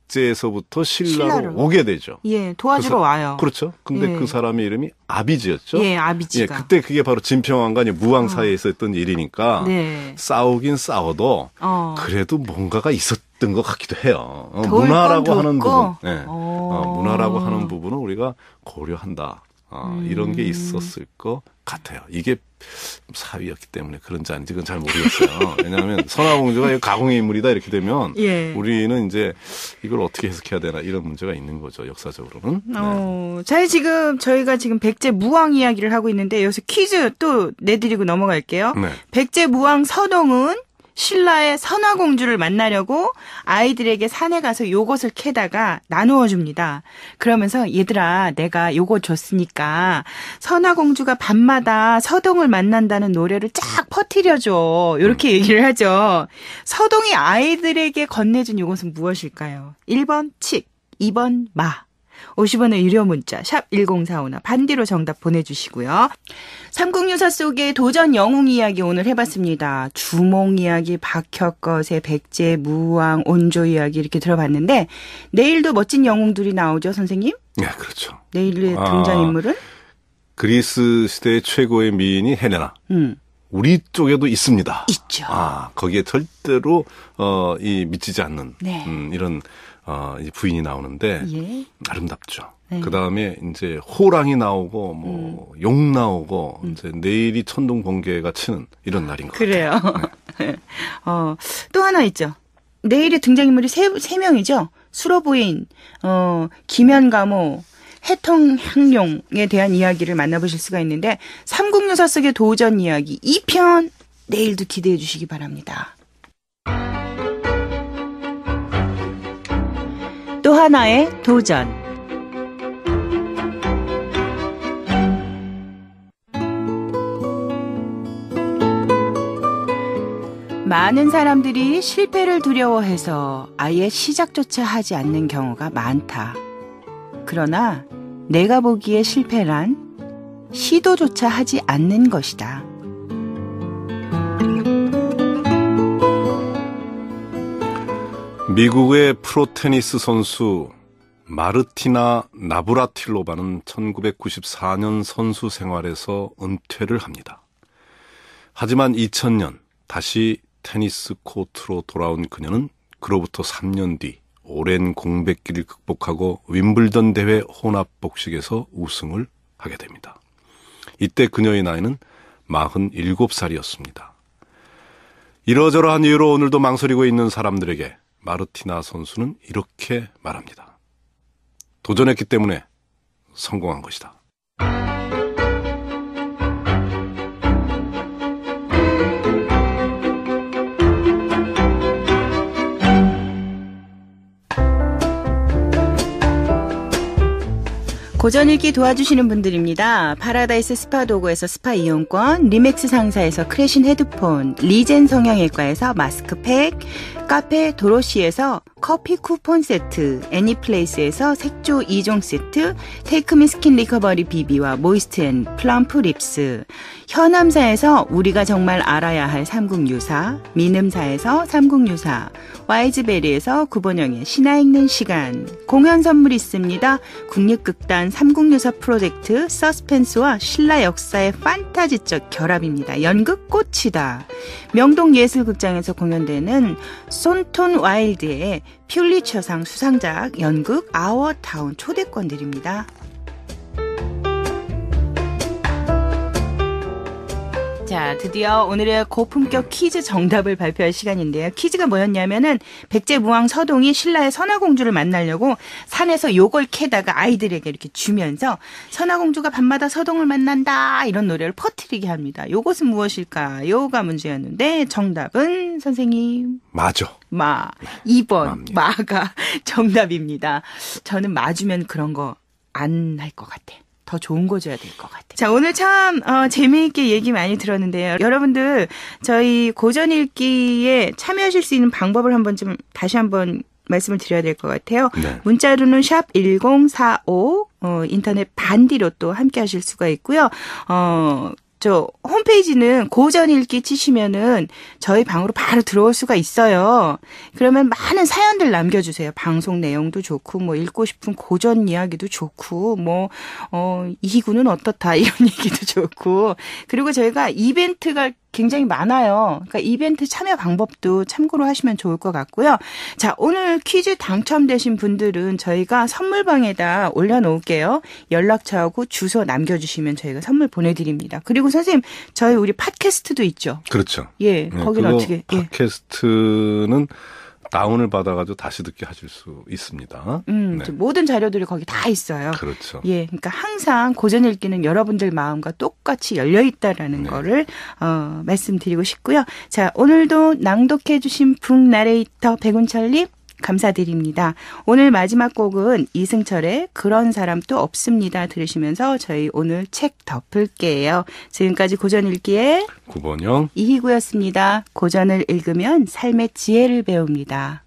백제에서부터 신라로, 신라로. 오게 되죠. 예, 도와주러 그 사, 와요. 그렇죠. 근데 예. 그 사람의 이름이 아비지였죠. 예, 아비지가. 예, 그때 그게 바로 진평왕과 무왕 사이에 있었던 일이니까 네. 싸우긴 싸워도 어. 그래도 뭔가가 있었던 것 같기도 해요. 어, 도울 건 문화라고 하는 돕고. 부분, 예. 어. 어, 문화라고 하는 부분은 우리가 고려한다. 어, 음. 이런 게 있었을 것 같아요. 이게 사위였기 때문에 그런지 아닌지 그건 잘 모르겠어요. 왜냐하면 선화공주가 가공의 인물이다 이렇게 되면 예. 우리는 이제 이걸 어떻게 해석해야 되나 이런 문제가 있는 거죠. 역사적으로는. 네. 어, 자, 지금 저희가 지금 백제 무왕 이야기를 하고 있는데 여기서 퀴즈 또 내드리고 넘어갈게요. 네. 백제 무왕 서동은 신라의 선화공주를 만나려고 아이들에게 산에 가서 요것을 캐다가 나누어 줍니다. 그러면서 얘들아 내가 요것 줬으니까 선화공주가 밤마다 서동을 만난다는 노래를 쫙 퍼뜨려줘. 이렇게 얘기를 하죠. 서동이 아이들에게 건네준 요것은 무엇일까요? 일 번 칡, 이 번 마. 오십 원의 유료 문자 샵 일공사오나 반디로 정답 보내주시고요. 삼국유사 속의 도전 영웅 이야기 오늘 해봤습니다. 주몽 이야기, 박혁것의 백제, 무왕, 온조 이야기 이렇게 들어봤는데 내일도 멋진 영웅들이 나오죠, 선생님? 네, 그렇죠. 내일의 아, 등장인물은? 그리스 시대의 최고의 미인이 헬레나. 음. 우리 쪽에도 있습니다. 있죠. 아, 거기에 절대로 어, 이 미치지 않는 네. 음, 이런 어, 이 부인이 나오는데 예. 아름답죠. 네. 그 다음에 이제 호랑이 나오고 뭐 용 음. 나오고 이제 내일이 천둥 번개가 치는 이런 날인 것 그래요. 같아요. 네. 어, 또 하나 있죠. 내일의 등장인물이 세, 세 명이죠. 수로부인, 어, 김연가모, 해통향룡에 대한 이야기를 만나보실 수가 있는데 삼국유사 속의 도전 이야기 이 편 내일도 기대해 주시기 바랍니다. 또 하나의 도전. 많은 사람들이 실패를 두려워해서 아예 시작조차 하지 않는 경우가 많다. 그러나 내가 보기에 실패란 시도조차 하지 않는 것이다. 미국의 프로 테니스 선수 마르티나 나브라틸로바는 천구백구십사 년 선수 생활에서 은퇴를 합니다. 하지만 이천 년 다시 테니스 코트로 돌아온 그녀는 그로부터 삼 년 뒤 오랜 공백기를 극복하고 윈블던 대회 혼합복식에서 우승을 하게 됩니다. 이때 그녀의 나이는 마흔일곱 살이었습니다. 이러저러한 이유로 오늘도 망설이고 있는 사람들에게 마르티나 선수는 이렇게 말합니다. 도전했기 때문에 성공한 것이다. 고전 읽기 도와주시는 분들입니다. 파라다이스 스파 도구에서 스파 이용권, 리맥스 상사에서 크래신 헤드폰, 리젠 성형외과에서 마스크팩, 카페 도로시에서 커피 쿠폰 세트, 애니플레이스에서 색조 이 종 세트, 테이크미 스킨 리커버리 비비와 모이스트 앤 플럼프 립스, 현암사에서 우리가 정말 알아야 할 삼국유사, 민음사에서 삼국유사, 와이즈베리에서 구본영의 신화 읽는 시간, 공연 선물 있습니다. 국립극단 삼국유사 프로젝트 서스펜스와 신라 역사의 판타지적 결합입니다. 연극 꽃이다. 명동예술극장에서 공연되는 손톤 와일드의 퓰리처상 수상작 연극 아워타운 초대권 드립니다. 자, 드디어 오늘의 고품격 퀴즈 정답을 발표할 시간인데요. 퀴즈가 뭐였냐면은 백제무왕 서동이 신라의 선화공주를 만나려고 산에서 요걸 캐다가 아이들에게 이렇게 주면서 선화공주가 밤마다 서동을 만난다 이런 노래를 퍼뜨리게 합니다. 요것은 무엇일까요가 문제였는데 정답은 선생님 맞아. 마. 이 번 마입니다. 마가 정답입니다. 저는 마주면 그런 거 안 할 것 같아. 더 좋은 거 줘야 될 것 같아요. 자, 오늘 참 어, 재미있게 얘기 많이 들었는데요. 여러분들 저희 고전 읽기에 참여하실 수 있는 방법을 한번 좀 다시 한번 말씀을 드려야 될 것 같아요. 네. 문자로는 샵 일공사오 어, 인터넷 반디로 또 함께 하실 수가 있고요. 어, 저 홈페이지는 고전 읽기 치시면은 저희 방으로 바로 들어올 수가 있어요. 그러면 많은 사연들 남겨주세요. 방송 내용도 좋고 뭐 읽고 싶은 고전 이야기도 좋고 뭐 어, 이희구는 어떻다 이런 얘기도 좋고 그리고 저희가 이벤트가 굉장히 많아요. 그러니까 이벤트 참여 방법도 참고로 하시면 좋을 것 같고요. 자, 오늘 퀴즈 당첨되신 분들은 저희가 선물방에다 올려놓을게요. 연락처하고 주소 남겨주시면 저희가 선물 보내드립니다. 그리고 선생님, 저희 우리 팟캐스트도 있죠. 그렇죠. 예, 네, 거기는 어떻게? 팟캐스트는 다운을 받아가지고 다시 듣게 하실 수 있습니다. 음, 네. 모든 자료들이 거기 다 있어요. 그렇죠. 예, 그러니까 항상 고전 읽기는 여러분들 마음과 똑같이 열려 있다라는 네. 거를 어, 말씀드리고 싶고요. 자, 오늘도 낭독해주신 북나레이터 백운철님 감사드립니다. 오늘 마지막 곡은 이승철의 그런 사람도 없습니다 들으시면서 저희 오늘 책 덮을게요. 지금까지 고전 읽기의 구번영 이희구였습니다. 고전을 읽으면 삶의 지혜를 배웁니다.